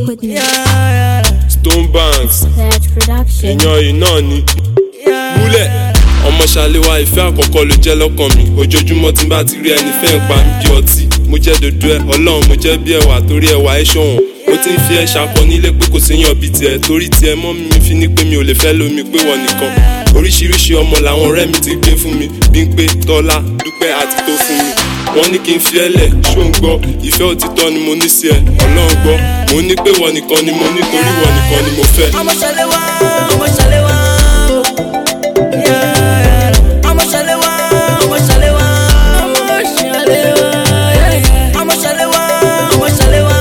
Stone Banks èèyàn yìí náà ni múlẹ̀ ọmọ ṣàlẹ́wà ìfẹ́ àkọ́kọ́ ló jẹ́ lọ́kàn mi ojoojúmọ́ tí n bá ti rí ẹni fẹ́ ń pa mí bí ọtí mo jẹ́ dodo ẹ ọlọ́run mo jẹ́ bí ẹwà torí ẹwà ẹ ṣọ̀wọ́n mo ti ń fi ẹ ṣakọ nílé pé kò séyàn bíi tiẹ̀ torí tiẹ̀ mọ́ mi fi ní pé mi ò lè fẹ́ lómi pé wọ́n nìkan oríṣiríṣi ọmọ làwọn ọ̀rẹ́ mi ti gbé fún mi Bímpé Tọ́lá Dúpẹ́ àti tó fún mi wọ́n ní kí n fi ẹ́ lẹ̀ ṣó ń gbọ́ ìfẹ́ òtítọ́ ni mo ní sí ẹ ọlọ́run gbọ́ mo ní pé wọ́n nìkan ni mo ní torí wọ́n nìkan ni mo fẹ́. ọmọ ṣàlẹ́wà ọmọ ṣàlẹ́wà ọmọ ṣàlẹ́wà ọmọ ṣàlẹ́wà ọmọ ṣàlẹ́wà ọmọ ṣàlẹ́wà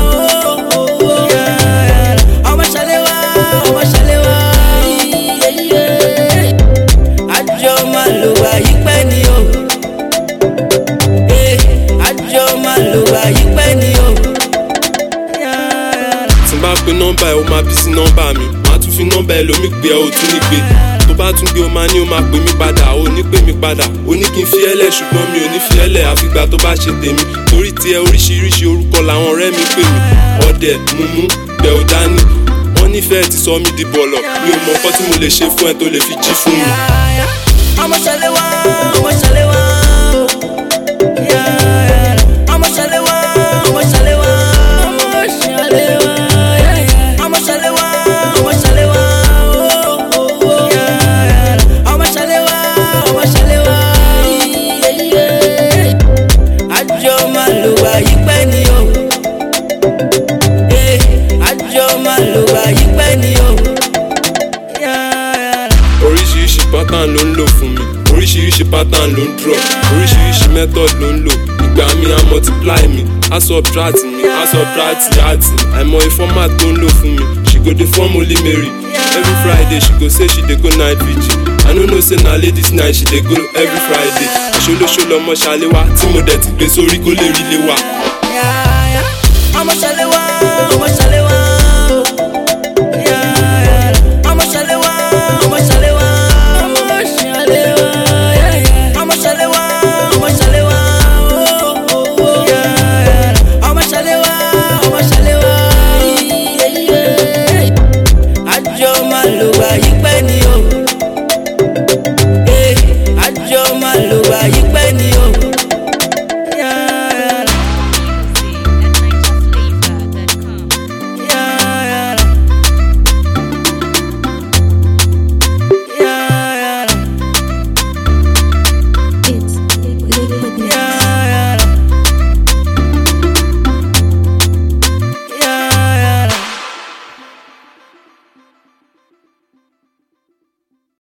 ọmọ ṣàlẹ́wà ọmọ ṣàlẹ́wà àjọ máa lò wá yípẹ́ ni o àjọ máa lò wá yípẹ́ ni o. tí n bá pe nọ́mbà ẹ o máa bí sí nọ́mbà mi màá tún fi nọ́mbà ẹ lómi pé ẹ ò tún ní gbé tó bá tún gbé o máa ní o máa pè mí padà o ní pè mí padà o ní kí n fi ẹ́ lẹ̀ ṣùgbọ́n mi ò ní fi ẹ́ lẹ̀ àfìgbà tó bá ṣe tèmi torí tiẹ̀ oríṣiríṣi orúkọ làwọn ọ̀rẹ́ mi pè mí ọ̀dẹ̀ mumu bẹ̀ ò dání wọ́n nífẹ̀ẹ́ ti sọ mí di bọ̀lọ̀ mi ò mọ nǹkan tí mo lè ṣe fún ẹ tó lè fi jí fún mi. ọmọ ṣàlẹ́wà ọmọ ṣàlẹ́wà ọmọ ṣàlẹ́wà ọmọ ṣàlẹ́wà ọmọ ṣàlẹ́wà ọmọ ṣàlẹ́wà ọmọ ṣàlẹ́wà ọmọ ṣàlẹ́wà àjọ máa lò wá yípẹ́ ni o àjọ máa lò wá yípẹ́ ni o. oríṣiríṣi pattern ló ń lò fún mi oríṣiríṣi pattern ló ń drop oríṣiríṣi method ló ń lò ìgbà mi á multiply mi á subtract mi á subtract àti àìmọye format tó ń lò fún mi she go dey form Holy Mary every Friday she go say she dey go night vigil I no know say na ladies night she dey go every Friday ìṣolóṣo lọmọ ṣàlẹ́wà tí mo dẹ̀ ti gbé sórí kó lè rí lé wa.